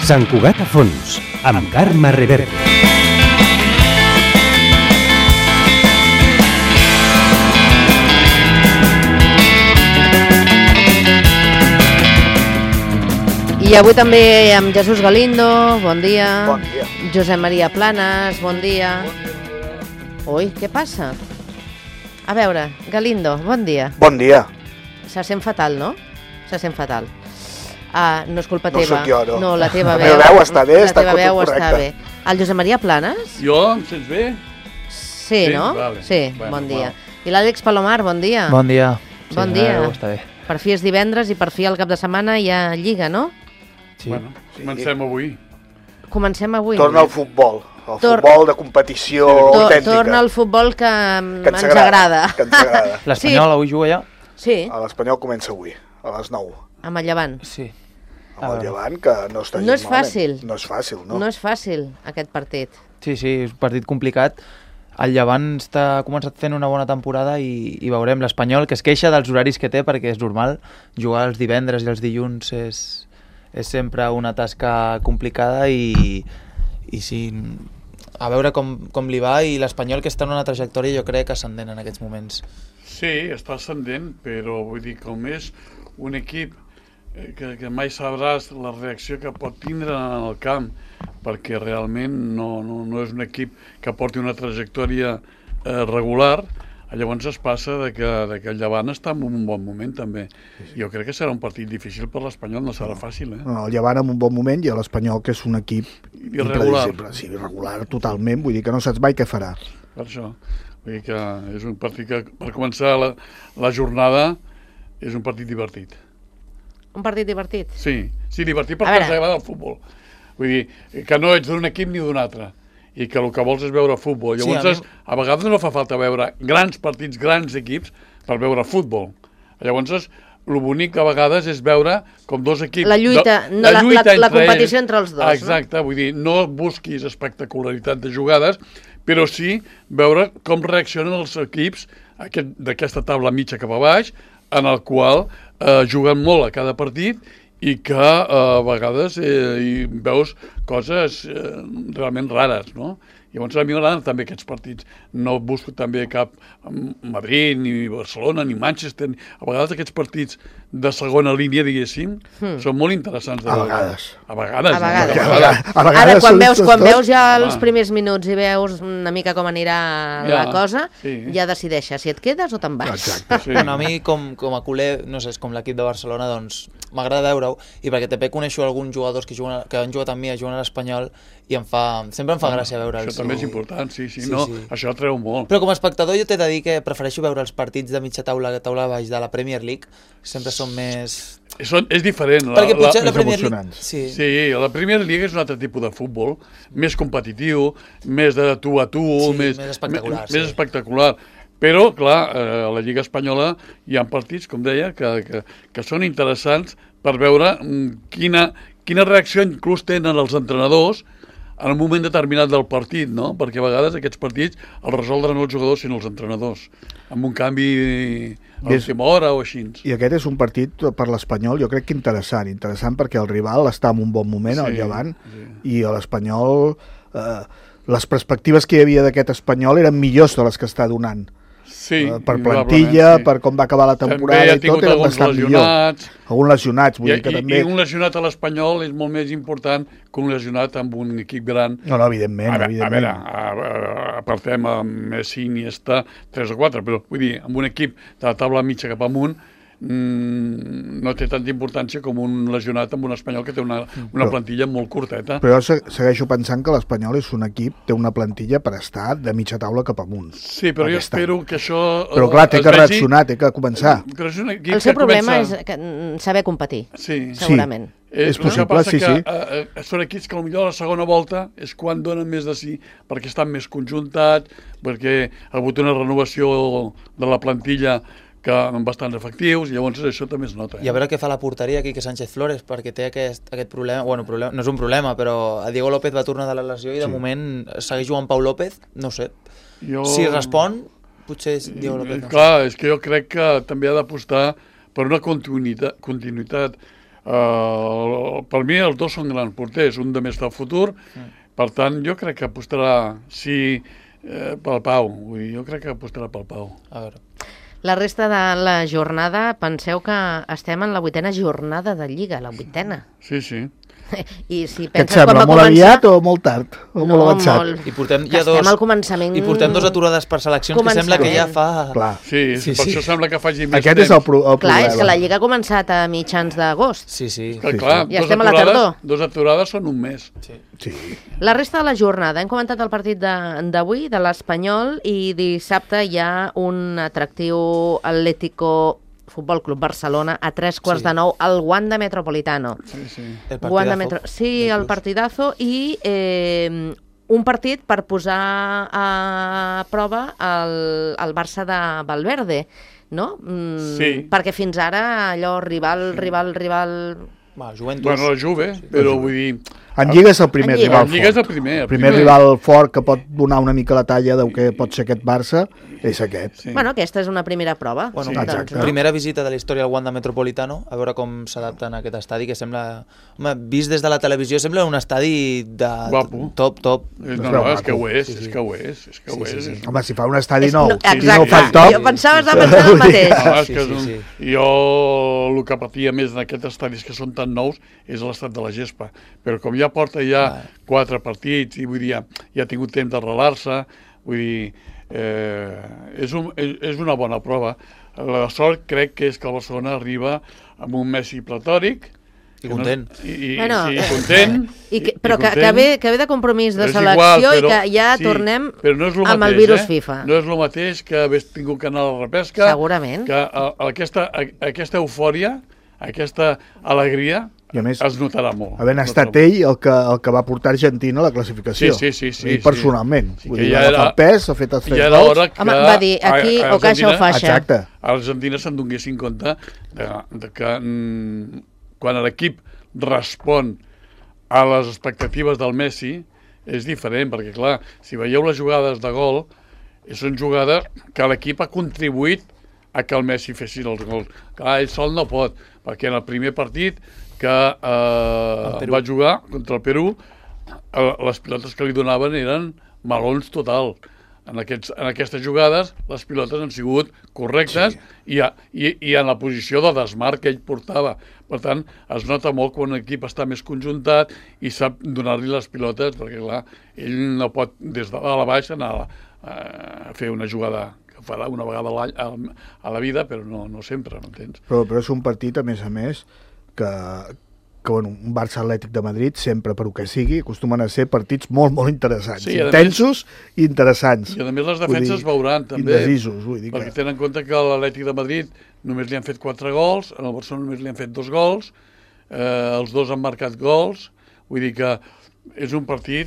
Sant Cugat a fons, amb Carme Reverte. I avui també amb Jesús Galindo, bon dia. Bon dia. Josep Maria Planas, bon dia. Ui, què passa? A veure, Galindo, bon dia. Bon dia. Se sent fatal, no? Se sent fatal. No és culpa No teva. sóc jo, no. No, la teva La veu. meva veu està bé, la està teva tot veu correcte. està bé. El Josep Maria Planas? Jo, em sents bé? Sí, no? Vale. Sí, Bueno, bon dia. val. I l'Àlex Palomar, bon dia. Bon dia. Bon dia. Està bé. Per fi és divendres i per fi el cap de setmana hi ha Lliga, no? Sí. Bueno, comencem avui. Comencem avui. Torna al futbol. El Tor- futbol de competició autèntica. Torna al futbol que Que ens agrada. Que ens agrada. L'Espanyol avui juga ja? Sí, A l'Espanyol comença avui, a les 9. amb el Llevant. Sí. Amb el Llevant, que no està No gens és malament. fàcil. No és fàcil, no? No és fàcil, aquest partit. Sí, és un partit complicat. El Llevant ha començat fent una bona temporada i veurem l'Espanyol, que es queixa dels horaris que té, perquè és normal. Jugar els divendres i els dilluns és sempre una tasca complicada i sí, a veure com li va, i l'Espanyol, que està en una trajectòria, jo crec, ascendent en aquests moments. Sí, està ascendent, però vull dir, com és un equip que mai sabràs la reacció que pot tindre en el camp, perquè realment no és un equip que porti una trajectòria regular. Llavors es passa de que el Llevant està en un bon moment també. Jo crec que serà un partit difícil per l'Espanyol, no serà fàcil, eh? No, el Llevant en un bon moment i l'Espanyol, que és un equip Irregular. impredicible. Sí, irregular totalment, vull dir que no saps mai què farà. Per això. Vull dir que és un partit que, per començar la jornada, és un partit divertit. Un partit divertit. Sí, divertit A perquè veure. ens agrada el futbol. Vull dir, que no ets d'un equip ni d'un altre, i que el que vols és veure futbol. Sí, Llavors, a vegades no fa falta veure grans partits, grans equips, per veure futbol. Llavors, el bonic a vegades és veure com dos equips... La lluita, la competició entre els dos. Exacte, vull dir, no busquis espectacularitat de jugades, però sí veure com reaccionen els equips d'aquesta taula mitja cap a baix, en el qual juguen molt a cada partit i que a vegades hi veus coses realment rares, no? Llavors a mi m'agraden també aquests partits. No busco també cap Madrid, ni Barcelona, ni Manchester. A vegades aquests partits de segona línia, diguéssim, són molt interessants. A vegades. A vegades. A vegades. A vegades Ara, quan són veus ja els Home. primers minuts i veus una mica com anirà la cosa, sí. ja decideixes si et quedes o te'n vas. Exacte. Sí. Bueno, a mi, com a culer, no sé, és com l'equip de Barcelona, doncs m'agrada veure-ho, i perquè també coneixo alguns jugadors que han jugat amb mi, juguen a l'Espanyol, i sempre em fa gràcia veure'ls. Això també és important, sí. Sí, No, sí. això atreu molt. Però com a espectador jo t'he de dir que prefereixo veure els partits de mitja taula baix de la Premier League, sempre són més... És diferent. Perquè potser la més Premier League... emocionants. Sí. Sí, la Premier League és un altre tipus de futbol, més competitiu, més de tu a tu, Sí, més espectacular. més espectacular. Però, clar, a la Lliga Espanyola hi ha partits, com deia, que són interessants per veure quina reacció inclús tenen els entrenadors en un moment determinat del partit, no? Perquè a vegades aquests partits els resoldren no els jugadors sinó els entrenadors, amb un canvi a l'última hora o així. I aquest és un partit per l'Espanyol, jo crec que interessant perquè el rival està en un bon moment, el Llevant, i a l'Espanyol les perspectives que hi havia d'aquest Espanyol eren millors de les que està donant. Sí, Per plantilla, per com va acabar la temporada i tot, també ha era tingut bastant alguns millor. lesionats. Alguns lesionats, vull dir que també... I un lesionat a l'Espanyol és molt més important que un lesionat amb un equip gran. No, evidentment, evidentment. A veure, apartem a Messi, Iniesta, 3 o 4, però vull dir, amb un equip de la taula mitja cap amunt no té tanta importància com un lesionat amb un espanyol que té una plantilla molt curteta. Però jo segueixo pensant que l'Espanyol és un equip, té una plantilla per estar de mitja taula cap amunt. Sí, però jo espero que això... Però clar, té que reaccionar, té que començar. Però és un equip El seu que problema comença... és saber competir, Sí. segurament. És El que possible, passa sí, que són equips que potser a la segona volta és quan donen més de sí, perquè estan més conjuntats, perquè ha hagut una renovació de la plantilla que amb bastants efectius, i llavors això també es nota. I a veure què fa la porteria aquí, que Sánchez Flores, perquè té aquest problema, no és un problema, però a Diego López va tornar de la lesió i de moment segueix jugant Pau López, no sé. Si respon, potser és Diego López. Clar, és que jo crec que també ha d'apostar per una continuïtat. Per mi els dos són grans porters, un de més del futur, per tant jo crec que apostarà pel Pau, vull dir, jo crec que apostarà pel Pau. A veure. La resta de la jornada, penseu que estem en la 8ª jornada de Lliga, la 8ª. Sí, sí. I si Què et penses sembla, com va molt començar... aviat o molt tard? O molt avançat? Molt. I portem Que ja estem al començament... I portem 2 aturades per seleccions que sembla que ja fa... Clar. Sí, per això sembla que faci més Aquest temps. és el problema. Clar, és que la Lliga ha començat a mitjans d'agost. Sí. Clar, Ja estem a la tardor. 2 aturades són un mes. Sí. La resta de la jornada, hem comentat el partit d'avui, de l'Espanyol, i dissabte hi ha un atractiu Atlético Futbol Club Barcelona a 8:45 al Wanda Metropolitano. Sí. El Wanda partidazo. Sí, el partidazo, i un partit per posar a prova el Barça de Valverde, no? Sí. Perquè fins ara allò rival... Va, Juventus. Bueno, la Juve, però vull dir... En Lliga és el primer En Lliga. rival En Lliga és el fort. primer. El primer rival fort que pot donar una mica la talla del que pot ser aquest Barça és aquest. Sí. Bueno, aquesta és una primera prova. Bueno, Sí, exacte. primera visita de la història al Wanda Metropolitano, a veure com s'adapten a aquest estadi, que sembla... Home, vist des de la televisió, sembla un estadi de Guapo. top. No, és que ho és, és que ho és, és que ho és. Sí. Home, si fa un estadi nou i Exacte. no ho fan top... Jo pensava exactament el mateix. Ah, és Sí, que és sí, un... sí. Jo el que patia més en aquests estadis que són tan nous és l'estat de la gespa. Però com ja porta 4 partits i vull dir, ja ha tingut temps d'arrelar-se, vull dir, és una bona prova. La sort crec que és que el Barcelona arriba amb un Messi platòric, I content. Bueno, sí, content. Però que ve de compromís de És selecció igual, i que ja sí, tornem però no és lo amb el mateix, virus FIFA. No és el mateix que haver tingut que anar a la repesca. Segurament. Que aquesta eufòria, aquesta alegria, I a més, es notarà molt. havent estat ell el que va portar Argentina a la classificació. Sí. I personalment. Sí, Vull que dir, ja va era- agafar pes, ha fet els 3 Ja era hora gols. que... Home, va dir, aquí o caixa o faixa. Exacte. A Argentina se'n donguessin compte de que quan l'equip respon a les expectatives del Messi és diferent, perquè clar, si veieu les jugades de gol, són jugades que l'equip ha contribuït a que el Messi fessin els gols. Clar, ell sol no pot, perquè en el primer partit que va jugar contra el Perú, les pilotes que li donaven eren melons total. En aquestes jugades les pilotes han sigut correctes i en la posició de desmarc que ell portava. Per tant, es nota molt quan l'equip està més conjuntat i sap donar-li les pilotes, perquè clar, ell no pot des de dalt a baix anar a fer una jugada que farà una vegada a la vida, però no sempre, m'entens? Però és un partit, a més, que bueno, un Barça Atlètic de Madrid, sempre per que sigui, acostumen a ser partits molt interessants, Sí, a intensos i interessants. I a més les defenses veuran també, indecisos, vull dir perquè que... tenen en compte que a l'Atlètic de Madrid només li han fet 4 gols, en el Barcelona només li han fet 2 gols, els dos han marcat gols, vull dir que és un partit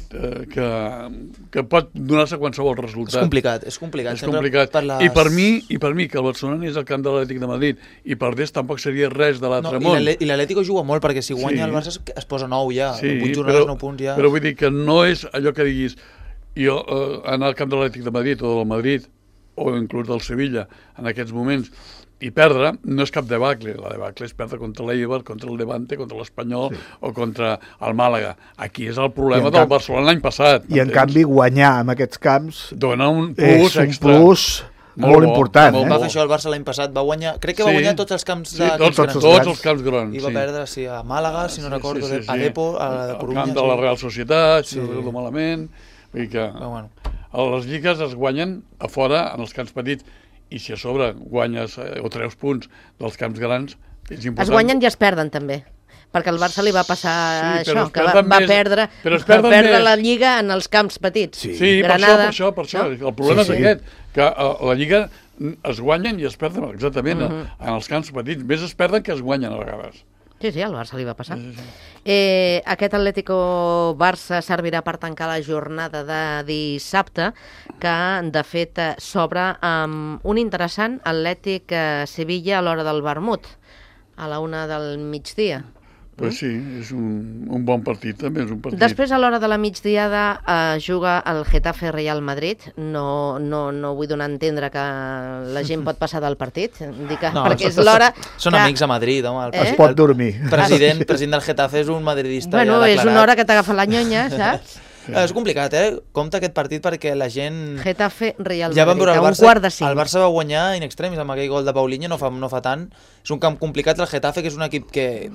que pot donar-se qualsevol resultat. És complicat. És complicat. I per mi, que el Barcelona és el camp de l'Atlètic de Madrid i perdés tampoc seria res de l'altre món. I l'Atlético juga molt, perquè si guanya el Barça es posa 9 ja. Sí, 8 jornades, 9 punts ja. Però vull dir que no és allò que diguis jo anar al camp de l'Atlètic de Madrid o del Madrid o inclús del Sevilla en aquests moments i perdre no és cap debacle. La debacle és perdre contra l'Eibar, contra el Levante, contra l'Espanyol o contra el Màlaga. Aquí és el problema del Barcelona l'any passat. I en canvi guanyar en aquests camps dona un plus és un extra. plus molt important. Va fer això el Barça l'any passat, va guanyar, crec que va guanyar tots els camps de tots els camps grans. I va perdre a Màlaga, si no recordo, a Depo, a la Corunya. El camp de la Real Societat, si no recordo malament. Vull dir que les lligues es guanyen a fora, en els camps petits, i si a sobre guanyes o treus punts dels camps grans, és important. Es guanyen i es perden també, perquè al Barça li va passar això, que va perdre la Lliga en els camps petits. Sí, Granada, per això. El problema és aquest, que a la Lliga es guanyen i es perden exactament en els camps petits. Més es perden que es guanyen a vegades. Sí, al Barça li va passar. Aquest Atlético Barça servirà per tancar la jornada de dissabte, que de fet s'obre amb un interessant Atlètic Sevilla a l'hora del vermut, a la 1 del migdia. Pues sí, és un bon partit, també és un partit. Després, a l'hora de la migdiada, juga el Getafe Real Madrid. No vull donar a entendre que la gent pot passar del partit, perquè és l'hora... Són amics a Madrid, home. Es pot dormir. President del Getafe és un madridista bueno, ja declarat. És una hora que t'agafa la nyonya, saps? És complicat, Compte aquest partit perquè la gent... Getafe Real ja vam Madrid, veure a un quart de 5. El Barça va guanyar in extremis amb aquell gol de Paulinho, no fa tant. És un camp complicat, el Getafe, que és un equip que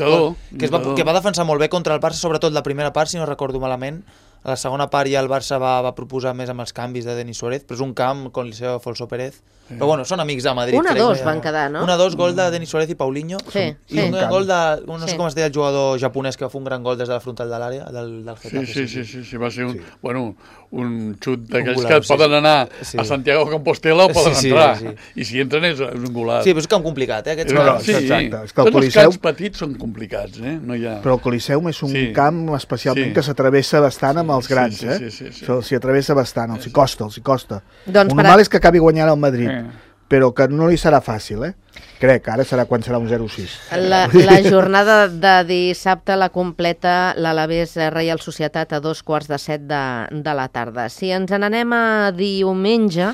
va defensar molt bé contra el Barça, sobretot la primera part, si no recordo malament. A la segona part ja el Barça va proposar més amb els canvis de Denis Suárez, però és un camp con Liceo Folso Pérez. Però bueno, són amics de Madrid. 1-2 van quedar, no? 1-2, gol de Denis Suárez i Paulinho. Sí. I un gol de... No sé com es deia el jugador japonès que va fer un gran gol des de la frontal de l'àrea, del Getafe. Sí, va ser un xut d'aquells que poden anar a Santiago de Compostela o poden entrar. I si entren és un golat. Sí, però és un camp complicat, aquests camps. Sí, tots els camps petits són complicats, no hi ha... Però el Coliseum és un camp especialment que s'atravessa bastant amb els grans, S'hi atravessa bastant, els hi costa. El normal és que acabi guanyant el Madrid, però que no li serà fàcil, Crec, ara serà quan serà un 0-6. La jornada de dissabte la completa l'Alavés Reial Societat a 6:45 de la tarda. Si ens n'anem a diumenge,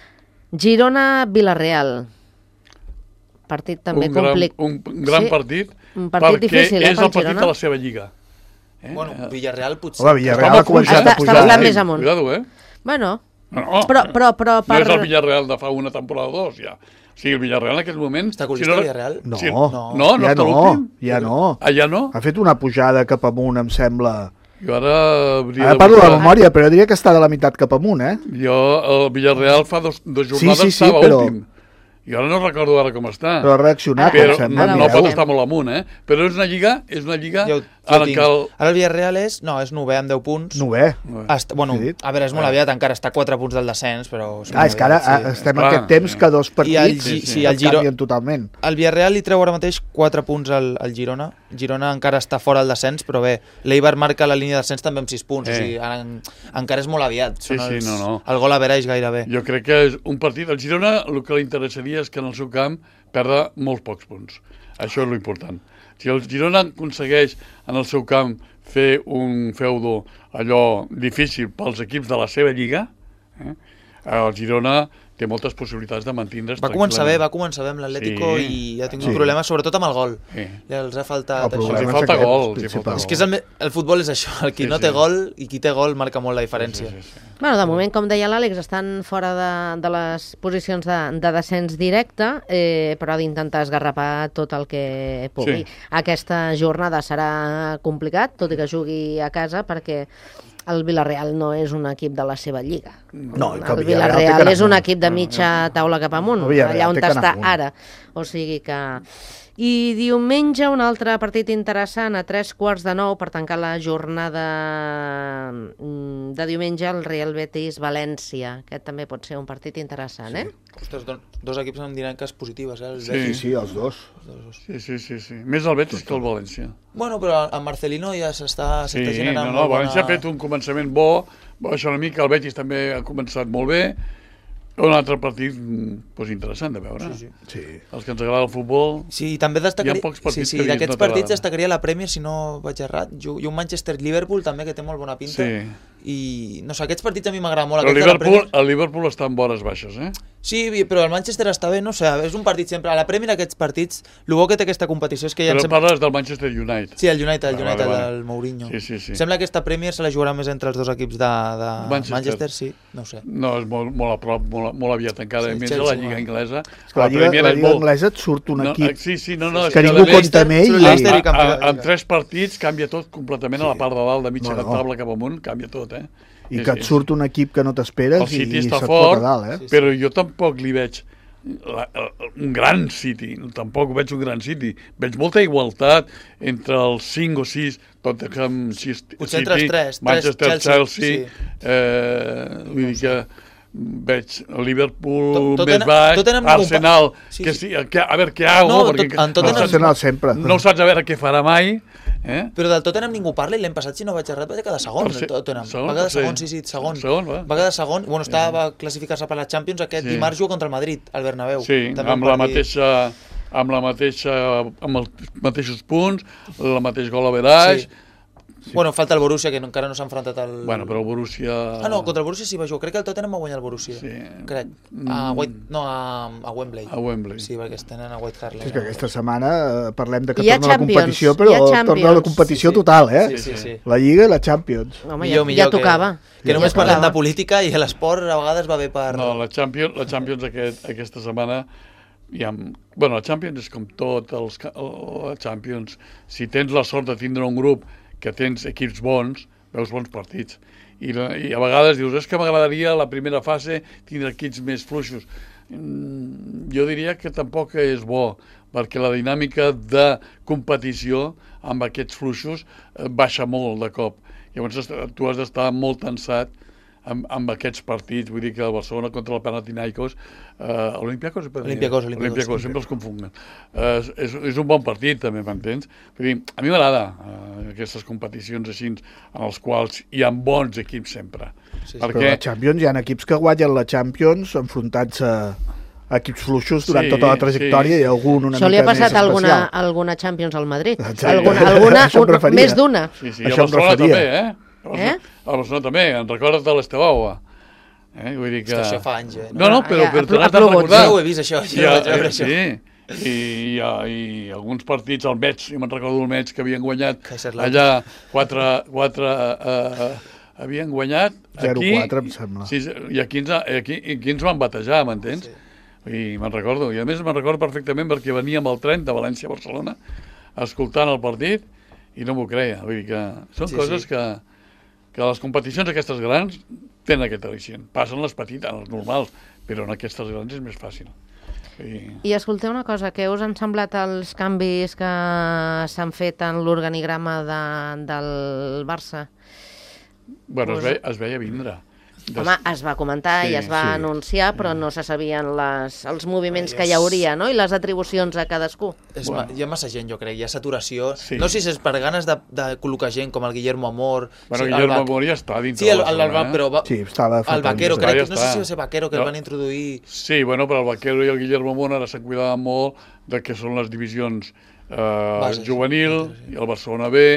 Girona-Villarreal. Partit també complicat. Un gran partit, perquè difícil, és el partit de la seva lliga. Bueno, Villarreal potser... Home, Villarreal ha començat a pujar. Està bastant més amunt. Cuidado, Bueno, però no és el Villarreal de fa una temporada o dos, ja. O sigui, el Villarreal en aquest moment... Està colista el Villarreal? No, ja està l'últim. Ja no. Ah, ja no? Ha fet una pujada cap amunt, em sembla. Jo ara parlo de memòria, però diria que està de la meitat cap amunt, Jo, el Villarreal fa dos jornades estava últim. I ara no recordo ara com està. Però ha reaccionat, em sembla. No pot estar molt amunt, Però és una lliga en què Ara el Villarreal és 9è amb 10 punts. 9è. Bueno, a veure, és molt aviat, encara està a 4 punts del descens, però... És que ara estem en aquest temps que dos partits canvien totalment. El Villarreal li treu ara mateix 4 punts al Girona. Girona encara està fora del descens, però bé, l'Eibar marca la línia de descens també amb 6 punts, o sigui, encara és molt aviat. El gol a veure és gairebé. Jo crec que és un partit... El Girona el que li interessaria és que en el seu camp perda molts pocs punts. Això és l'important. Si el Girona aconsegueix en el seu camp fer un feudo allò difícil pels equips de la seva lliga, el Girona té moltes possibilitats de mantindre's tranquil·lament. Va començar bé amb l'Atlético i ha tingut problemes, sobretot amb el gol. Els ha faltat això. Els falta gol. És que el futbol és això, el qui no té gol i qui té gol marca molt la diferència. Bueno, de moment, com deia l'Àlex, estan fora de les posicions de descens directe, però ha d'intentar esgarrapar tot el que pugui. Aquesta jornada serà complicat, tot i que jugui a casa, perquè el Villarreal no és un equip de la seva lliga. No, el Villarreal és un equip de mitja taula cap amunt, allà on està ara. O sigui que... I diumenge un altre partit interessant a 8:45 per tancar la jornada de diumenge, el Real Betis-València. Aquest també pot ser un partit interessant, Ostres, dos equips amb dinàmiques positives, Sí, els dos. Sí. Més el Betis que el València. Bueno, però amb Marcelino ja s'està generant... Sí, el València ha fet un començament bo, va baixar una mica, el Betis també ha començat molt bé. Un altre partit interessant de veure. Sí. Els que ens agrada el futbol... Sí, també destacaria... Hi ha pocs partits que d'aquests partits destacaria la Premier, si no vaig errat, i un Manchester-Liverpool també, que té molt bona pinta. I no sé, aquests partits a mi m'agrada molt. El Liverpool està en bones baixes, Sí, però el Manchester està bé, no sé, és un partit sempre... A la Premier aquests partits, el bo que té aquesta competició és que... Però parles del Manchester United. Sí, el United, del Mourinho. Sí. Sembla que aquesta Premier se la jugarà més entre els dos equips de Manchester, sí, no ho sé. No, és molt a prop, molt aviat encara, més a la Lliga Anglesa. La Lliga Anglesa et surt un equip que ningú compta amb ell. En 3 partits canvia tot completament a la part de dalt, de mitja taula cap amunt, canvia tot, I que et surt un equip que no t'esperes i se't pot a dalt, Però jo tampoc li veig un gran City, tampoc veig un gran City. Veig molta igualtat entre els 5 o 6, Tottenham City, Manchester, Chelsea, vull dir que veig el Liverpool més baix, Arsenal, a veure què hago, perquè Arsenal sempre no saps a veure què farà mai. Però del Tottenham ningú parla i l'any passat, si no vaig errat, va quedar segon del Tottenham. Va quedar segon, segon. Va quedar segon, va classificar-se per la Champions aquest dimarts juga contra el Madrid, al Bernabéu. Sí, amb la mateixa amb amb els mateixos punts, el mateix gol average. Sí. Bueno, falta el Borussia, que encara no s'ha enfrontat al... Bueno, però el Borussia... Ah, no, contra el Borussia sí va jugar. Crec que el Tottenham va guanyar el Borussia. Sí. Crec. A Wembley. A Wembley. Sí, perquè es tenen a White Hart Lane. És que aquesta setmana parlem de que Hi ha torna la Champions, competició, hi però ha Champions. torna la competició total, eh? Sí. La Lliga i la Champions. Home, ja tocava. Que només Ja parlem tocava. de política i l'esport a vegades va bé per... No, la Champions aquesta setmana... Bueno, la Champions és com tot, la Champions. Si tens la sort de tindre un grup que tens equips bons, veus bons partits. I a vegades dius, és que m'agradaria la primera fase tindre equips més fluixos. Jo diria que tampoc és bo, perquè la dinàmica de competició amb aquests fluixos baixa molt de cop. Llavors tu has d'estar molt tensat amb aquests partits, vull dir que el Barcelona contra el Panathinaikos, Olympiacos, sempre els confonguem. És un bon partit, també, m'entens? Vull dir, a mi m'agrada aquestes competicions així, en els quals hi ha bons equips sempre. Però a la Champions hi ha equips que guanyen la Champions enfrontats a equips fluixos durant tota la trajectòria i algun una mica més especial. Això li ha passat alguna Champions al Madrid? Més d'una? Sí, això em referia. A Barcelona també, en recordes de l'Estebaua. Vull dir que... Això fa anys, No, però te n'has de recordar. Jo ho he vist, això. Sí, i alguns partits, el Metz, jo me'n recordo del Metz, que havien guanyat allà 4... Havien guanyat aquí... 0-4, em sembla. Sí, i aquí ens van batejar, m'entens? I me'n recordo. I a més me'n recordo perfectament perquè veníem al tren de València a Barcelona escoltant el partit i no m'ho creia. Vull dir que són coses que les competicions aquestes grans tenen aquest al·licient. Passen les petites, les normals, però en aquestes grans és més fàcil. I escolteu una cosa, què us han semblat els canvis que s'han fet en l'organigrama del Barça? Bueno, es veia vindre. Home, es va comentar i es va anunciar, però no se sabien els moviments que hi hauria, no? I les atribucions a cadascú. Hi ha massa gent, jo crec, hi ha saturació. No sé si és per ganes de col·locar gent com el Guillermo Amor... Bueno, Guillermo Amor ja està dintre de Barcelona, però el Vaquero, crec que no sé si va ser Vaquero que el van introduir... Sí, bueno, però el Vaquero i el Guillermo Amor ara se'n cuidaven molt de què són les divisions juvenil i el Barcelona B,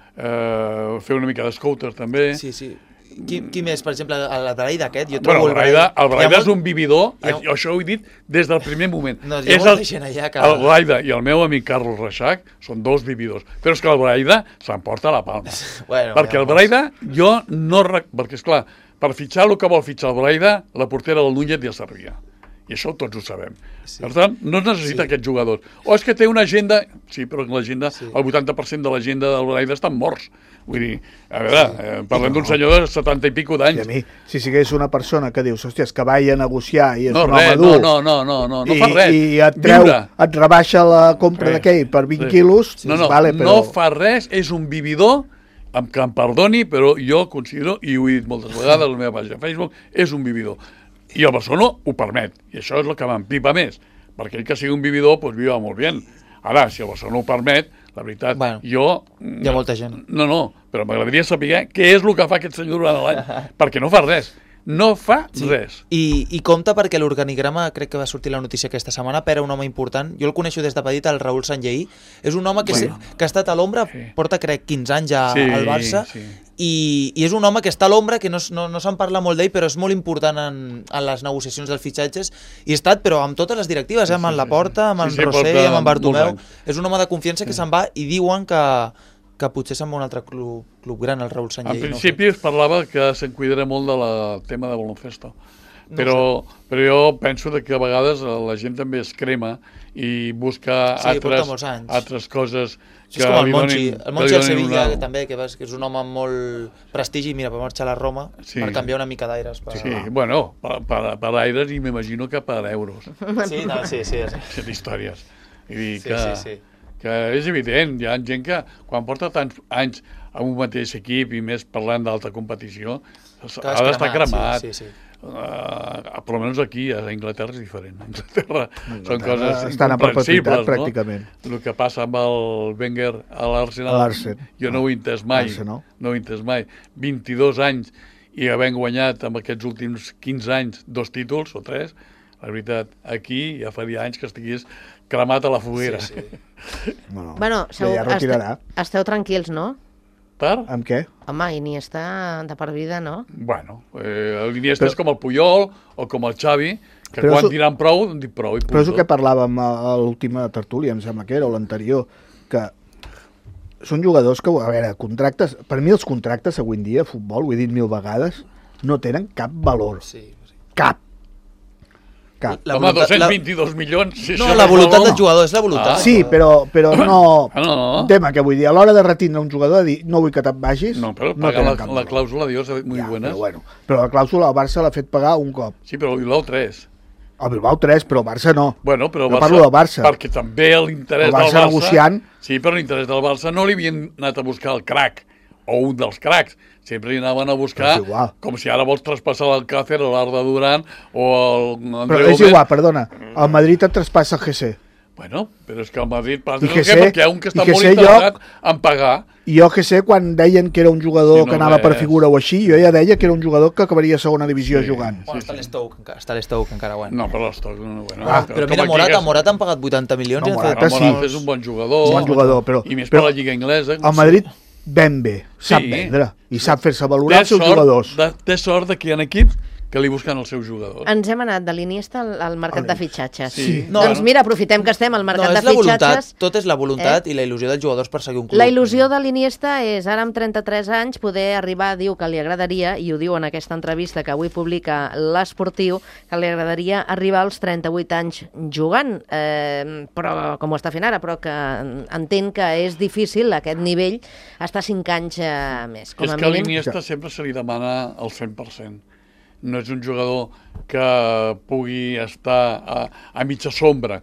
fer una mica d'escouter també... Sí. Qui més? Per exemple, el Braida aquest, jo trobo el Braida és un vividor, això ho he dit des del primer moment. No, hi ha molta gent allà que... El Braida i el meu amic Carlos Reixac són dos vividors, però és que el Braida s'emporta la palma. Perquè el Braida, jo no... Perquè, esclar, per fitxar el que vol fitxar el Braida, la portera del Núñez ja servia. I això tots ho sabem. Per tant, no es necessita aquests jugadors. O és que té una agenda... Sí, però l'agenda, el 80% de l'agenda del Braida estan morts. Vull dir, a veure, parlem d'un senyor de 70 i pico d'anys. I a mi, si sigués una persona que dius, hòstia, és que vagi a negociar i és un home dur... No fa res. I et rebaixa la compra d'aquell per 20 quilos... No fa res, és un vividor, que em perdoni, però jo considero, i ho he dit moltes vegades a la meva pàgina de Facebook, és un vividor. I el Barcelona ho permet, i això és el que m'empipa més, perquè ell que sigui un vividor, doncs viva molt bé. Ara, si el Barcelona ho permet, la veritat, jo... Hi ha molta gent. No, però m'agradaria saber què és el que fa aquest senyor durant l'any, perquè no fa res. No fa res. I compta perquè l'organigrama, crec que va sortir la notícia aquesta setmana, per a un home important. Jo el coneixo des de petit, el Raúl Sanlleí. És un home que ha estat a l'ombra, porta, crec, 15 anys al Barça, i és un home que està a l'ombra, que no se'n parla molt d'ell, però és molt important en les negociacions dels fitxatges, i ha estat, però amb totes les directives, amb en Laporta, amb en Rossell, amb en Bartomeu. És un home de confiança que se'n va i diuen que potser se'n va un altre club gran, el Raúl Sanlleí. En principi es parlava que se'n cuidarà molt del tema de baloncesto, però jo penso que a vegades la gent també es crema i busca altres coses que és com el Monchi al Sevilla, també, que és un home amb molt prestigi, mira, per marxar a la Roma, per canviar una mica d'aires. Sí, bueno, per aires i m'imagino que per euros. Sí. Són històries. Vull dir que és evident, hi ha gent que quan porta tants anys a un mateix equip i més parlant d'alta competició ha d'estar cremat. Almenys aquí a Anglaterra és diferent. A Anglaterra són coses incomprensibles, pràcticament. El que passa amb el Wenger a l'Arsenal, jo no ho he entès mai. 22 anys i havent guanyat amb aquests últims 15 anys 2 títols o 3, La veritat, aquí ja faria anys que estigués cremat a la foguera. Sí. Bueno, ja retirarà. esteu tranquils, no? Per? Amb què? Home, Iniesta de per vida, no? Bueno, l'Iniesta és com el Puyol o com el Xavi, que Però quan és- diran prou, dic prou i punt. Però és el que parlàvem a l'última tertúlia, em sembla que era, o l'anterior, que són jugadors que, a veure, contractes, per mi els contractes avui en dia, a futbol, ho he dit 1000 vegades, no tenen cap valor. Sí. Cap. Home, 222 milions... Si No, això la és voluntat valor. del jugador és la voluntat. Sí, però no... No. Un tema que vull dir, a l'hora de retindre un jugador, de dir, no vull que te'n vagis, No, però no pagar tenen cap la valor. clàusula, Dios, muy Ja, buena. però, bueno, però la clàusula al Barça l'ha fet pagar un cop. Sí, però el Bilbao 3. El Bilbao 3, però el Barça no. Bueno, però el Jo Barça, parlo del Barça. Perquè també l'interès El del Barça Barça... negociant. Sí, però l'interès del Barça no li havien anat a buscar el crack, o un dels cracs. Sempre li anaven a buscar, Però és igual. com si ara vols traspassar l'Alcácer o l'Arda Duran o el Però Andreu és igual, perdona, el Madrid et traspassa el GC. Bueno, però és que el Madrid passa I que el que sé- perquè hi ha un que està i que molt sé interessat en pagar. I jo que sé, quan deien que era un jugador Sí, no que anava per res. figura o així, jo ja deia que era un jugador que acabaria a segona divisió jugant. Bueno, està l'Stoke encara, bueno. No, però l'Estoc... Bueno, Però mira, Morata han pagat 80 milions No, i han Morata fet... sí. Morata és un bon jugador. Un bon jugador, però- I més però per la Lliga Anglesa. El Madrid ven bé, sap Sí. vendre i sap fer-se valorar els seus jugadors. Té sort que hi ha equips que li busquen els seus jugadors. Ens hem anat de l'Iniesta al mercat de fitxatges. Sí. No, Doncs no. mira, aprofitem que estem al No, mercat és de la voluntat, fitxatges. tot és la voluntat i la il·lusió dels jugadors per seguir un club. La il·lusió de l'Iniesta és, ara amb 33 anys, poder arribar, diu que li agradaria, i ho diu en aquesta entrevista que avui publica l'Esportiu, que li agradaria arribar als 38 anys jugant, però com ho està fent ara, però que entenc que és difícil, a aquest nivell, estar 5 anys més. Com És a que a mínim. l'Iniesta sempre se li demana el 100%. No és un jugador que pugui estar a mitja sombra.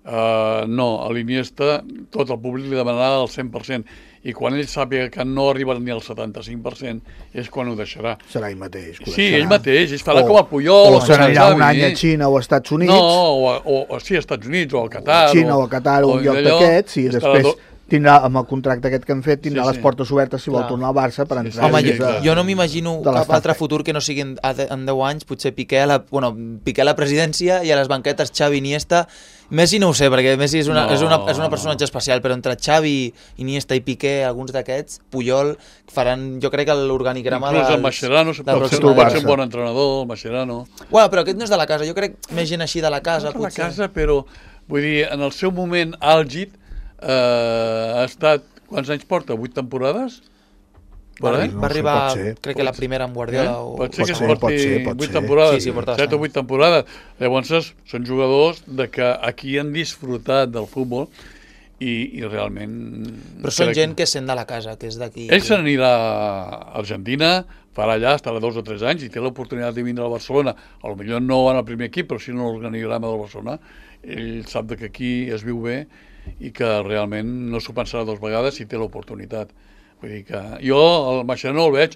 No, a l'Iniesta tot el públic li demanarà el 100%, i quan ell sàpiga que no arriba ni al 75% és quan ho deixarà. Serà ell mateix. que ho Sí, deixarà. ell mateix, ell farà com a Puyol. O se com el n'anirà un Xavi. any a Xina o a Estats Units. No, o sí, als Estats Units, o al Qatar. a Xina o a Qatar o un lloc d'allò, d'aquests, i estarà després tindrà, amb el contracte aquest que han fet, tindrà Sí, sí. les portes obertes si vol Clar. tornar al Barça per Sí, entrar Home, dins clar. jo no m'imagino de cap l'estat. altre futur que no sigui en 10 anys, potser Piqué a la presidència i a les banquetes Xavi, Iniesta. Messi no ho sé, perquè Messi és No, és un personatge especial, però entre Xavi, Iniesta i Piqué, alguns d'aquests, Puyol, faran, jo crec que l'organigrama Inclús el Mascherano pot ser pròxima un Barça. bon entrenador, el Mascherano. Bueno, però aquest no és de la casa, jo crec més gent així de la casa, No és a la potser. casa, però vull dir, en el seu moment àlgid ha estat... Quants anys porta? 8 temporades? Va, Per ahí? No va sé, arribar, pot ser, crec que la primera amb Guardiola. O... Pot ser que Pot es ser, porti pot ser, 8 pot ser. temporades, Sí, porta 7 o bastant. 8 temporades. Llavors són jugadors de que aquí han disfrutat del futbol i realment... Però són crec- gent que sent de la casa, que és d'aquí. Ell se n'anirà a Argentina, farà allà, estarà 2 o 3 anys i té l'oportunitat de vindre a Barcelona. A lo millor no en el primer equip, però sí en l'organigrama del Barcelona. Ell sap de que aquí es viu bé i que realment no s'ho pensarà 2 vegades si té l'oportunitat. Vull dir que jo, el Mascherano, el veig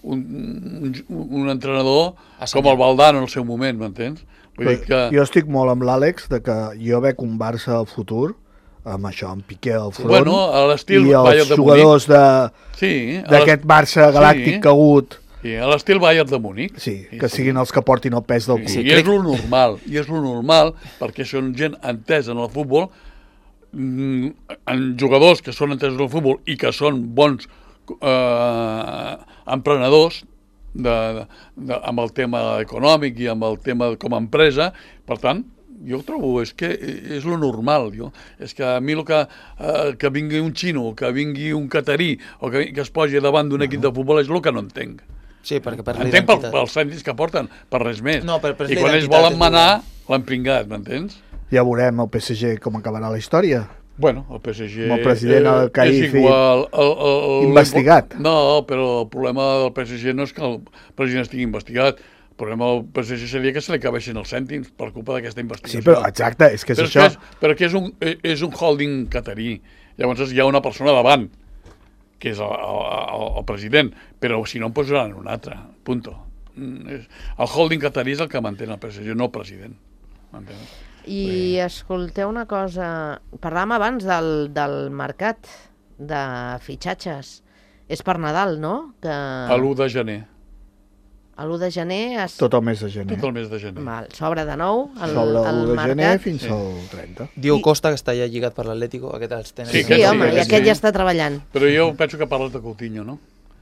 un entrenador com el Valdano en el seu moment, m'entens? Vull dir que... Jo estic molt amb l'Àlex de que jo veig un Barça al futur amb això, amb Piqué al front, Bueno, a l'estil i Bayern els de jugadors Sí, d'aquest Barça galàctic que ha hagut, Sí, a l'estil Bayern de Múnich. sí, que siguin els que portin el pes del club. Sí, i és lo normal, perquè són gent entesa en el futbol, en jugadors que són entesos en el futbol i que són bons emprenedors amb el tema econòmic i amb el tema com a empresa. Per tant, jo ho trobo, és que és lo normal. És que a mi que vingui un xino, que vingui un catarí o que es posi davant d'un equip de futbol és el que no entenc. Sí, perquè per Entenc l'identitat. pels cèntims que porten, per res més. No, per I quan ells l'identitat volen és manar, l'han pringat, m'entens? Ja veurem el PSG com acabarà la història. Bueno, el PSG Amb el president el Caifi és igual. investigat. No, però el problema del PSG no és que el president estigui investigat. El problema del PSG seria que se li acabessin els cèntims per culpa d'aquesta investigació. Sí, però exacte, és que és això. Però que és un holding catarí. Llavors hi ha una persona davant, que és el president, però si no en posaran un altre, punto. El holding catarí és el que mantén el PSG, no el president. M'entens? I escolteu una cosa, parlàvem abans del mercat de fitxatges. És per Nadal, no? Que... A l'1 de gener. l'1 de gener Tot el mes de gener. Tot el mes de gener. Val, s'obre de nou el Sobre el 1 de gener mercat. fins al 30. Diego Costa, que està ja lligat per l'Atlético, aquest els tenen. Sí, Sí, aquest home, sí, i aquest aquest sí. ja està treballant. Però jo penso que parles de Coutinho, no?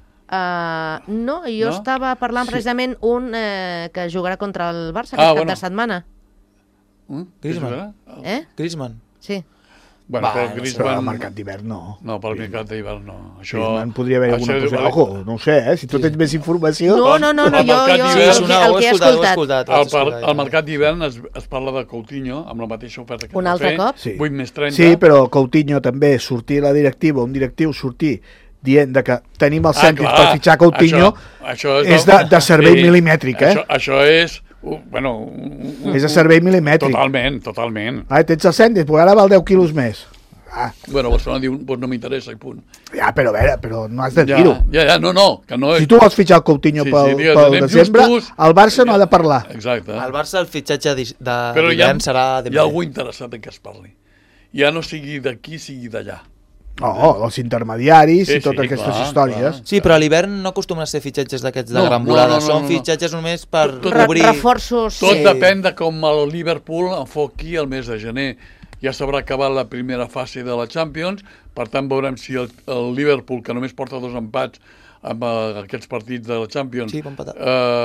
No, jo No? estava parlant precisament un que jugarà contra el Barça Ah, aquest cap bueno. de setmana. Griezmann. Griezmann? Sí. Bueno, Va, però no sé, Però Griezmann... al mercat d'hivern no. No, per al mercat d'hivern no. Això... Griezmann podria haver alguna això- cosa. Ojo, no ho sé, si tu tens més informació... No, no, no, Al jo mercat el d'hivern- que he escoltat. Al mercat d'hivern es parla de Coutinho amb la mateixa oferta que Un va altre fer, cop? Sí. 8 més 30. Sí, però Coutinho també sortir a la directiva, un directiu sortir dient de que tenim els cèntims per fitxar Coutinho, això és de servei milimètric, eh? Això és... Bueno, És de servei milimètric. Totalment. Tens els cèntims, però ara val 10 quilos més. Bueno, Barcelona diu, doncs no m'interessa i punt. Ja, però a veure, però no has de dir-ho. Ja, no, que no és... Si tu vols fitxar el Coutinho Sí, pel digues, pel anem desembre, justos. el Barça no ha de parlar. Exacte. Al Barça el fitxatge Però d'hivern serà hi ha algú interessat en què es parli. Ja no sigui d'aquí, sigui d'allà. Els intermediaris Sí, i totes sí, aquestes clar, històries. Sí, però a l'hivern no acostumen a ser fitxatges d'aquests de No, gran no, volada. no, no, Són no. fitxatges només per Tot- obrir... Reforços. Tot Sí. depèn de com el Liverpool enfoqui el mes de gener. Ja s'haurà acabat la primera fase de la Champions, per tant veurem si el Liverpool, que només porta 2 empats amb aquests partits de la Champions, Sí, va empatar.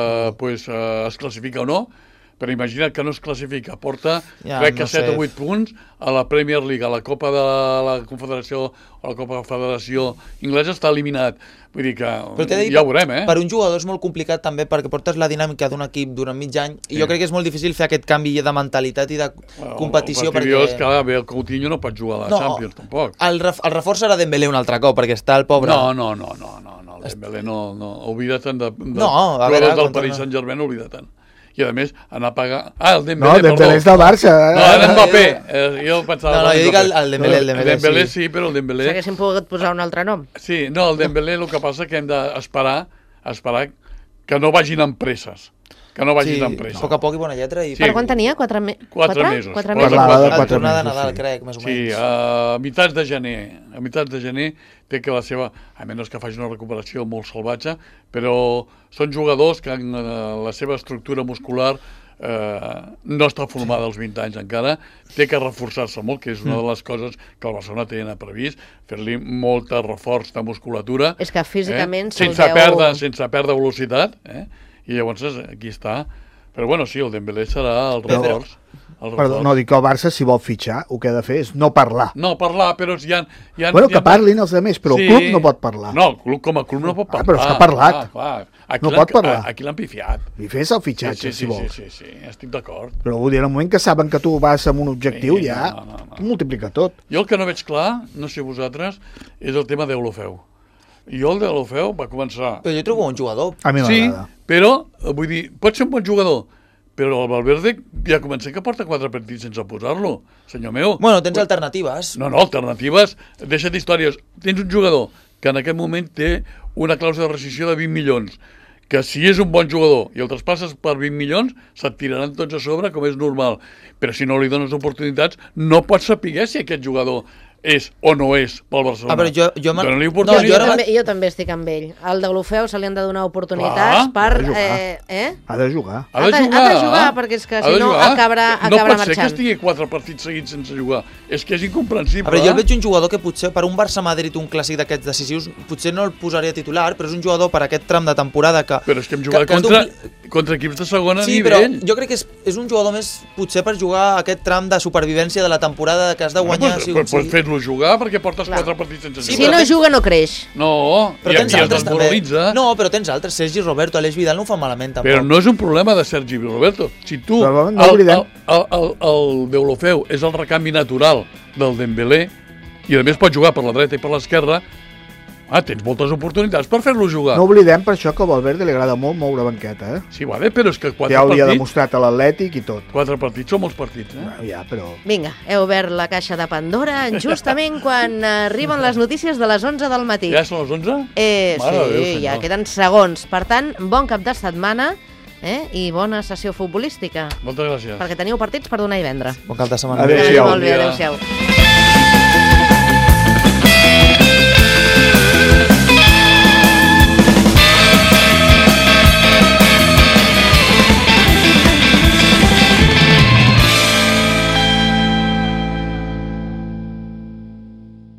es classifica o no. Però imagina't que no es classifica, porta Ja, crec que no 7 sé. o 8 punts a la Premier League, a la Copa de la Confederació o la Copa de Federació Inglesa està eliminat. Vull dir que Però t'he de dir, ja ho veurem, eh? Per un jugador és molt complicat també perquè portes la dinàmica d'un equip durant mig any i jo crec que és molt difícil fer aquest canvi de mentalitat i de competició El fastidiós que el Coutinho no pot jugar a la Champions, tampoc. El reforç serà Dembélé un altre cop perquè està el pobre... No, el Dembélé no. Oblida't de No, a jugadors veure, del contra- Paris Saint-Germain, oblida't. I a més, anar a pagar... el Dembélé, No, el Dembélé és del Barça. No, Mbappé. Jo pensava... No, jo dic el Dembélé, El Dembélé sí, però el Dembélé... S'haguessin pogut posar un altre nom. Sí, no, el Dembélé el que passa que hem d'esperar que no vagin amb presses. Que no vagin amb a presses. poc a poc i bona lletra. I... Sí. Per quan tenia? 4 mesos? 4 mesos. 4 Parlava mesos? de La 4 tornada de mesos, Nadal, sí. crec, més o Sí, menys. a meitats de gener té que la seva, a menys que faci una recuperació molt salvatge, però són jugadors que en la seva estructura muscular no està formada als 20 anys encara, té que reforçar-se molt, que és una de les coses que el Barcelona tenia previst, fer-li molt reforç de musculatura. És que físicament se'l sense veu... sense perdre velocitat, i llavors aquí està. Però bueno, sí, el Dembélé serà el reforç. Perdó, no, dic que el Barça, si vol fitxar, el que ha de fer és no parlar. No, parlar, però Bueno, que parlin els altres, però el club no pot parlar. No, el club com a club no pot parlar. Però és que ha parlat. Clar. Aquí No pot parlar. Aquí l'han pifiat. I fes el fitxatge, si vols. Sí, estic d'acord. Però vull dir, en el moment que saben que tu vas amb un objectiu, Sí, ja no. multiplica tot. Jo el que no veig clar, no sé vosaltres, és el tema d'Eulofeu. Jo el d'Eulofeu va començar... Però jo trobo un jugador. A mi Sí, m'agrada. però, vull dir, pot ser un bon jugador, però el Valverde ja comença que porta 4 partits sense posar-lo, senyor meu. Bueno, tens alternatives. No, alternatives, deixa't històries. Tens un jugador que en aquest moment té una clàusula de rescissió de 20 milions, que si és un bon jugador i el traspasses per 20 milions, se't tiraran tots a sobre, com és normal. Però si no li dones oportunitats, no pots saber si aquest jugador és o no és pel Barcelona. però jo Dóna-li no, oportunitats. Jo també estic amb ell. Al de l'Ofeu se li han de donar oportunitats Clar, per... ha de jugar. Ha de jugar. Ha de jugar, perquè és que Ha si de no jugar. acabarà No pot ser que marxant. estigui 4 partits seguits sense jugar. És que és incomprensible. A veure, jo el veig un jugador que potser per un Barça-Madrid, un clàssic d'aquests decisius, potser no el posaria titular, però és un jugador per aquest tram de temporada que... Però és que hem jugat contra equips de segona Sí, però nivell. jo crec que és un jugador més potser per jugar aquest tram de supervivència de la temporada que has de guanyar. Pues fes-lo jugar perquè portes Clar. 4 partits sense Si jugar. no juga, no creix. No, Però tens i es altres també. desmoralitza. No, però tens altres. Sergi Roberto, Aleix Vidal no ho fan malament tampoc. Però no és un problema de Sergi Roberto. Si tu, Però no oblidem. el Deulofeu és el recanvi natural del Dembélé i a més pot jugar per la dreta i per l'esquerra, tens moltes oportunitats per fer-lo jugar. No oblidem per això que a Valverde li agrada molt moure banqueta, eh? Sí, vale, però és que 4 Ja ho havia partits... demostrat a l'Atlètic i tot. 4 partits són molts partits, Ja, però... Vinga, he obert la caixa de Pandora justament quan arriben les notícies de les 11 del matí. Ja són les 11? Mare de Déu, Sí, senyor. ja queden segons. Per tant, bon cap de setmana i bona sessió futbolística. Moltes gràcies. Perquè teniu partits per donar i vendre. Bon cap de setmana. Adéu-siau. Molt bé, Bon dia. adéu-siau.